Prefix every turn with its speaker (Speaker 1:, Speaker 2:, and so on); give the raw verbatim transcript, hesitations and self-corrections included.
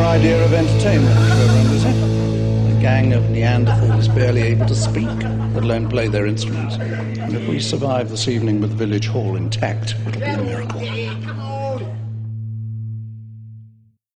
Speaker 1: idea of entertainment, Reverend, is it? A gang of Neanderthals barely able to speak, let alone play their instruments. And if we survive this evening with the village hall intact, it'll be a miracle.